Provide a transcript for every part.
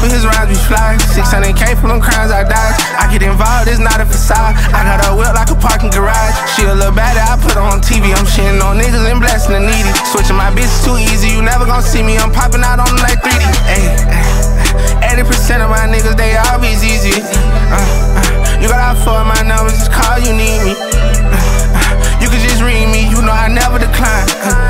rapper, his rhymes be fly. 600K from them crimes I dodge. I get involved, it's not a facade. I got a whip like a parking garage. She a little baddie, I put her on TV. I'm shitting on niggas and blessing the needy. Switching my bitch too easy, you never gon' see me. I'm popping out on them like 3D. Ayy, 80% of my niggas, they always easy. You got all 4 of my numbers, just call, you need me. You can just read me, you know I never decline.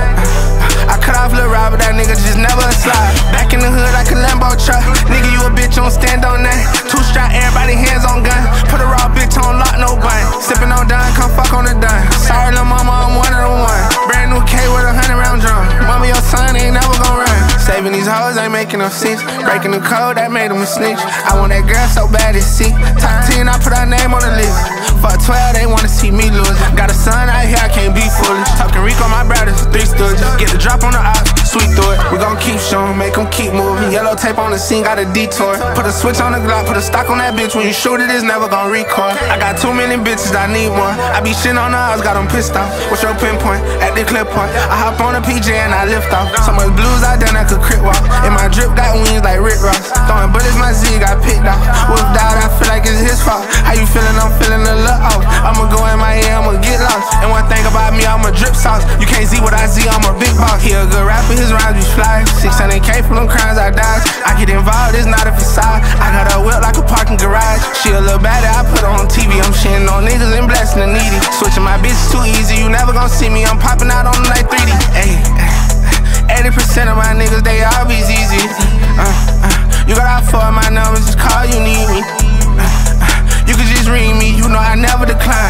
I cut off Lil Rob, but that nigga just never slide. Back in the hood like a Lambo truck. Nigga, you a bitch, you don't stand on that. 2-strap, everybody hands on gun. Put a raw bitch on lock, no bun. Sippin' on dime, come fuck on the dime. Sorry, lil' mama, I'm one of the one. Brand new K with a 100-round drum. Mama, your son ain't never gon' run. Saving these hoes ain't making no sense. Breaking the code, that made him a snitch. I want that girl so bad it's sick. Top 10, I put her name on the list. Fuck 12, they wanna see me lose. Got a son out here, I can't be foolish. Talking Rico, my brothers, 3 stooges. Get the drop on the ops, sweet through it. We gon' keep showing, make them keep moving. Yellow tape on the scene, got a detour. Put a switch on the Glock, put a stock on that bitch. When you shoot it, it's never gon' record. I got too many bitches, I need one. I be shitting on the odds, got them pissed off. What's your pinpoint? At the clip point. I hop on a PJ and I lift off. So much blues I done, I could crit walk. And my drip got wings like Rick Ross. Throwing bullets, my Z got picked off. Whooped out, I feel like it's his fault. How you feeling? I'm feeling a little off. I'ma go in my ear, I'ma get lost. And one thing about me, I'm a drip sauce. You can't see what I see, I'm a big boss. He a good rapper, his rhymes be fly. 600K from them crimes I dodge. I get involved, it's not a facade. I got a whip like a parking garage. She a little baddie, I put her on TV. I'm shitting on niggas and blessing the needy. Switching my bitch too easy, you never gon' see me. I'm popping out on them like 3D. Ayy, 80% of my niggas, they always easy. You got all 4 of my numbers, just call, you need me. You can just read me, you know I never decline.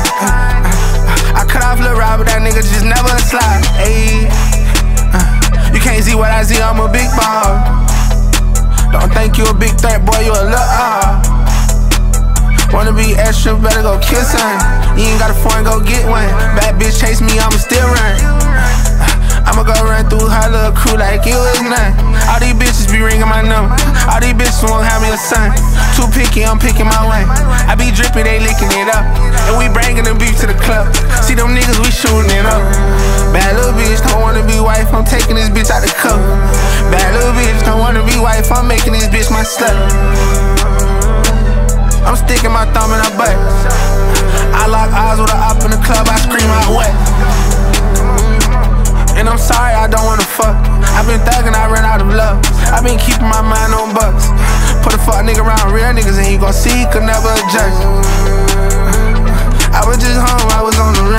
I cut off Lil Rob, but that nigga just never slide. Ayy, you can't see what I see, I'm a big ball. Don't think you a big threat, boy, you a little Wanna be extra, better go kiss her. You ain't got a phone, go get one. Bad bitch chase me, I'ma still run. I'ma go run through her little crew like it was nothing. All these bitches be ringing my number. All these bitches won't have me a son. Too picky, I'm picking my lane. I be dripping, they licking it up. And we bringing the beef to the club. See them niggas, we shooting it up. Bad little bitch, don't wanna be wife, I'm taking this bitch out the cup. Bad little bitch, don't wanna be wife, I'm making this bitch my slut. I'm sticking my thumb in her butt. I lock eyes with her up in the club, I scream out wet. And I'm sorry, I don't wanna fuck. I been thugging, I ran out of love. I been keeping my mind on bucks. Put a fuck nigga around real niggas and you gon' see he could never adjust. I was just home, I was on the run.